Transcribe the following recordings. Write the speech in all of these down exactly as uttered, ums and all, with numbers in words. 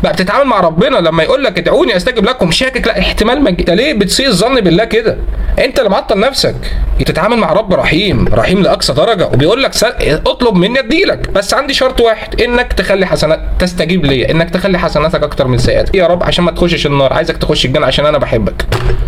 بقى بتتعامل مع ربنا لما يقول لك ادعوني استجب لكم شاكك لا احتمال مج... ليه بتسيء الظن بالله كده؟ انت اللي معطل نفسك. تتعامل مع رب رحيم رحيم لاقصى درجه، وبيقول لك سل... اطلب مني اديلك، بس عندي شرط واحد، انك تخلي حسنات تستجيب ليا، انك تخلي حسناتك اكتر من سيئاتك يا رب عشان ما تخشش النار، عايزك تخش الجنه عشان انا بحبك.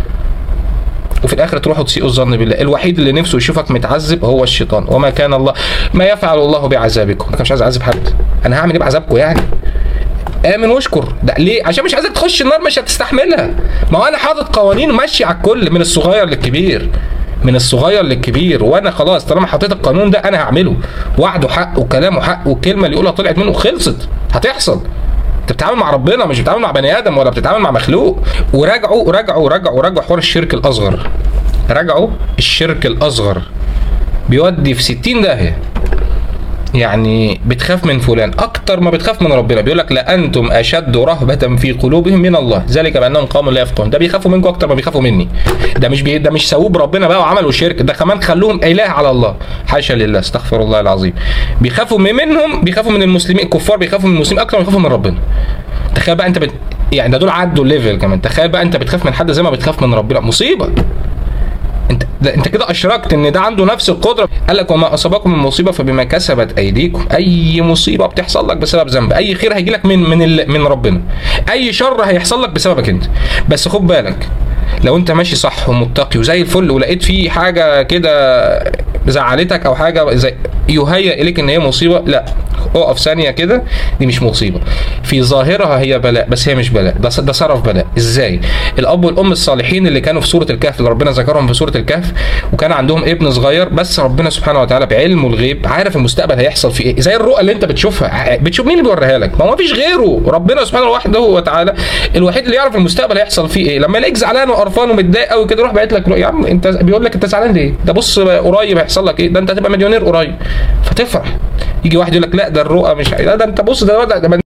وفي الاخر تروحوا تسيئوا الظن بالله. الوحيد اللي نفسه يشوفك متعذب هو الشيطان. وما كان الله ما يفعل الله بعذابكم. انا مش عايز اعذب حد، انا هعمل ايه بعذابكم يعني؟ امن واشكر. ده ليه؟ عشان مش عايزك تخش النار مش هتستحملها. ما هو انا حاطط قوانين ماشيه على الكل من الصغير للكبير، من الصغير للكبير، وانا خلاص طالما حطيت القانون ده انا هعمله. وعده حق وكلامه حق والكلمه اللي يقولها طلعت منه خلصت، هتحصل. انت بتتعامل مع ربنا مش بتتعامل مع بني ادم ولا بتتعامل مع مخلوق. وراجعوا راجعوا راجعوا راجعوا حوار الشرك الاصغر. راجعوا الشرك الاصغر بيودي في ستين داهيه. يعني بتخاف من فلان اكتر ما بتخاف من ربنا. بيقول لك لانتم اشد رهبه في قلوبهم من الله ذلك بانهم قوم لا يفقهون. ده بيخافوا منكم اكتر ما بيخافوا مني. ده مش بي... ده مش سووا ربنا بقى وعملوا شرك، ده كمان خلوهم اله على الله. حاشا لله، استغفر الله العظيم. بيخافوا منهم، بيخافوا من المسلمين. الكفار بيخافوا من المسلمين اكتر ما بيخافوا من ربنا. تخيل بقى انت بت... يعني ده دول عدوا الليفل كمان. تخيل بقى انت بتخاف من حد زي ما بتخاف من ربنا، مصيبه. انت انت كده اشركت ان ده عنده نفس القدره. قال لك وما اصابكم من مصيبه فبما كسبت ايديكم. اي مصيبه بتحصل لك بسبب ذنب، اي خير هيجي لك من من ال... من ربنا، اي شر هيحصل لك بسببك انت. بس خد بالك لو انت ماشي صح ومتقي وزي الفل ولقيت فيه حاجه كده زعلتك او حاجه زي يهيأ اليك ان هي مصيبه، لا اقف ثانيه كده، دي مش مصيبه. في ظاهرها هي بلاء بس هي مش بلاء، ده ده صرف بلاء. ازاي؟ الاب والام الصالحين اللي كانوا في سوره الكهف، اللي ربنا ذكرهم في سوره الكهف، وكان عندهم ابن صغير، بس ربنا سبحانه وتعالى بعلمه الغيب عارف المستقبل هيحصل فيه ايه. زي الرؤى اللي انت بتشوفها، بتشوف مين اللي بيوريها لك؟ ما هو مفيش غيره، ربنا سبحانه وحده وتعالى الوحيد اللي يعرف المستقبل هيحصل فيه ايه. لما يلاقيك زعلان وقرفان ومتضايق قوي كده، روح باعت لك يا عم انت، بيقول لك انت زعلان ليه؟ ده بص قريب هيحصل لك ايه، ده انت هتبقى مليونير قريب، فتفرح. يجي واحد يقول لك لا ده الرؤى مش ده, ده انت بص ده, ده, ده